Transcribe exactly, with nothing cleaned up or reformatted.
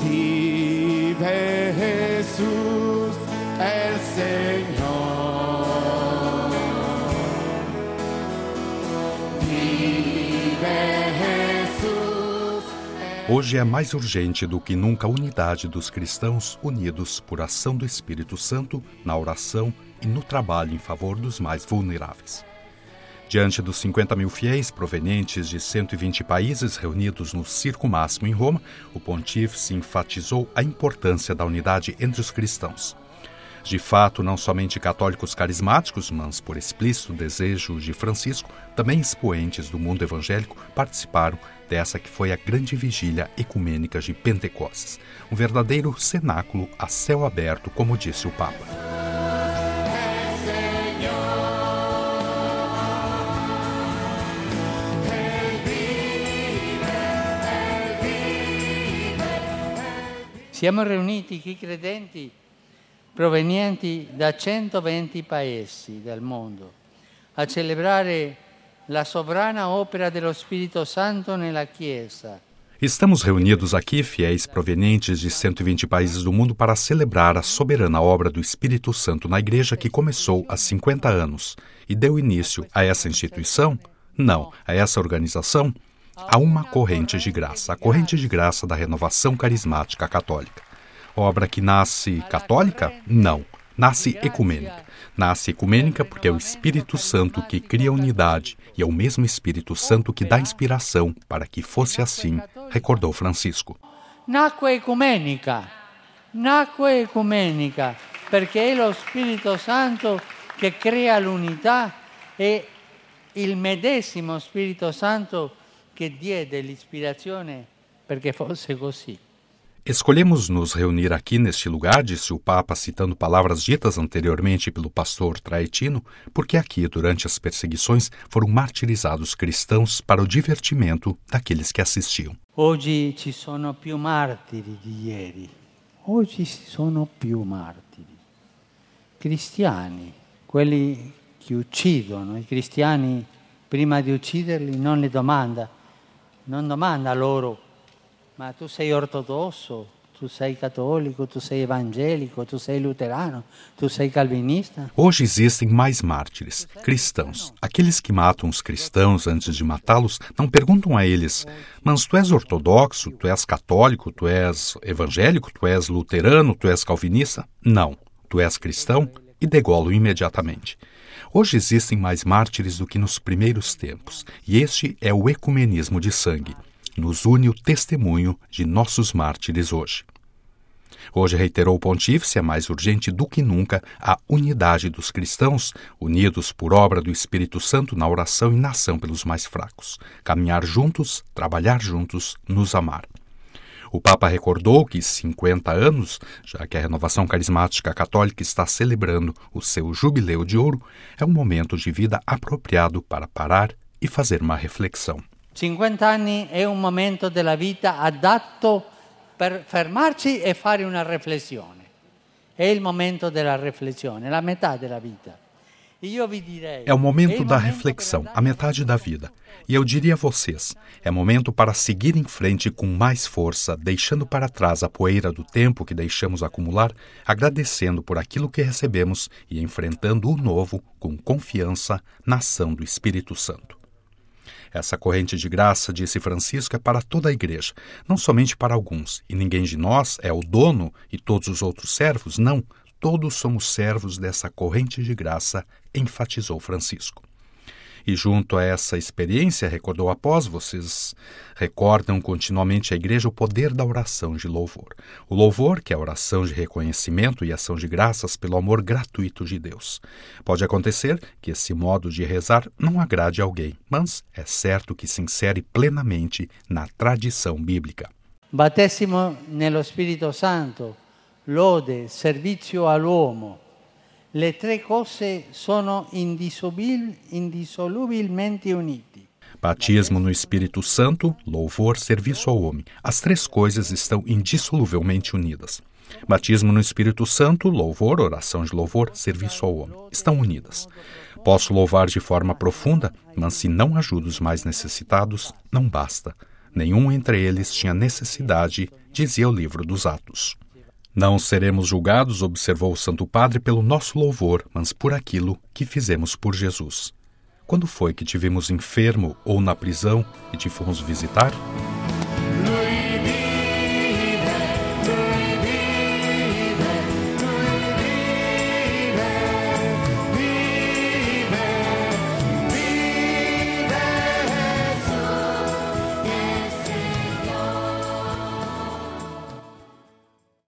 Vive Jesús el Señor. Vive Jesús. Hoje é mais urgente do que nunca a unidade dos cristãos unidos por ação do Espírito Santo na oração e no trabalho em favor dos mais vulneráveis. Diante dos cinquenta mil fiéis provenientes de cento e vinte países reunidos no Circo Máximo em Roma, o pontífice enfatizou a importância da unidade entre os cristãos. De fato, não somente católicos carismáticos, mas por explícito desejo de Francisco, também expoentes do mundo evangélico participaram dessa que foi a grande vigília ecumênica de Pentecostes, um verdadeiro cenáculo a céu aberto, como disse o Papa. Siamo riuniti qui credenti provenienti da centoventi paesi del mondo a celebrare la sovrana opera dello Spirito Santo nella Chiesa. Estamos reunidos aqui, fiéis provenientes de cento e vinte países do mundo, para celebrar a soberana obra do Espírito Santo na Igreja, que começou há cinquenta anos e deu início a essa instituição? Não, a essa organização? A uma corrente de graça, a corrente de graça da renovação carismática católica. Obra que nasce católica? Não, nasce ecumênica. Nasce ecumênica porque é o Espírito Santo que cria unidade e é o mesmo Espírito Santo que dá inspiração para que fosse assim, recordou Francisco. Nacque ecumênica, nacque ecumênica, perché è lo Spirito Santo che crea l'unità e il medesimo Spirito Santo che diede l'ispirazione perché fosse così. Escolhemos nos reunir aqui neste lugar, disse o Papa, citando palavras ditas anteriormente pelo pastor Traetino, porque aqui, durante as perseguições, foram martirizados cristãos para o divertimento daqueles que assistiam. Hoje ci sono più martiri di ieri. Oggi ci sono più martiri. Cristiani, quelli che uccidono, i cristiani prima di ucciderli non li domanda, non domanda loro: ma tu sei ortodosso, tu sei cattolico, tu sei evangélico, tu sei luterano, tu sei calvinista? Hoje existem mais mártires, cristãos. Aqueles que matam os cristãos antes de matá-los não perguntam a eles: mas tu és ortodoxo, tu és católico, tu és evangélico, tu és luterano, tu és calvinista? Não, tu és cristão, e degolam imediatamente. Hoje existem mais mártires do que nos primeiros tempos, e este é o ecumenismo de sangue. Nos une o testemunho de nossos mártires hoje. Hoje, reiterou o pontífice, é mais urgente do que nunca a unidade dos cristãos, unidos por obra do Espírito Santo na oração e na ação pelos mais fracos. Caminhar juntos, trabalhar juntos, nos amar. O Papa recordou que cinquenta anos, já que a renovação carismática católica está celebrando o seu jubileu de ouro, é um momento de vida apropriado para parar e fazer uma reflexão. cinquanta anni è un momento della vita adatto per fermarci e fare una riflessione. È il momento della riflessione, la metà della vita. Io vi direi, é o momento da reflexão, a metade da vida. E eu diria a vocês, é momento para seguir em frente com mais força, deixando para trás a poeira do tempo que deixamos acumular, agradecendo por aquilo que recebemos e enfrentando o novo com confiança na ação do Espírito Santo. Essa corrente de graça, disse Francisco, é para toda a Igreja, não somente para alguns, e ninguém de nós é o dono e todos os outros servos, não, todos somos servos dessa corrente de graça, enfatizou Francisco. E junto a essa experiência, recordou após, vocês recordam continuamente a Igreja o poder da oração de louvor. O louvor, que é a oração de reconhecimento e ação de graças pelo amor gratuito de Deus. Pode acontecer que esse modo de rezar não agrade a alguém, mas é certo que se insere plenamente na tradição bíblica. Battesimo nello Spirito Santo, lode, servizio all'uomo. Le tre cose sono indissolubil, indissolubilmente unite. Batismo no Espírito Santo, louvor, serviço ao homem. As três coisas estão indissoluvelmente unidas. Batismo no Espírito Santo, louvor, oração de louvor, serviço ao homem. Estão unidas. Posso louvar de forma profunda, mas se não ajudo os mais necessitados, não basta. Nenhum entre eles tinha necessidade, dizia o livro dos Atos. Não seremos julgados, observou o Santo Padre, pelo nosso louvor, mas por aquilo que fizemos por Jesus. Quando foi que te vimos enfermo ou na prisão e te fomos visitar?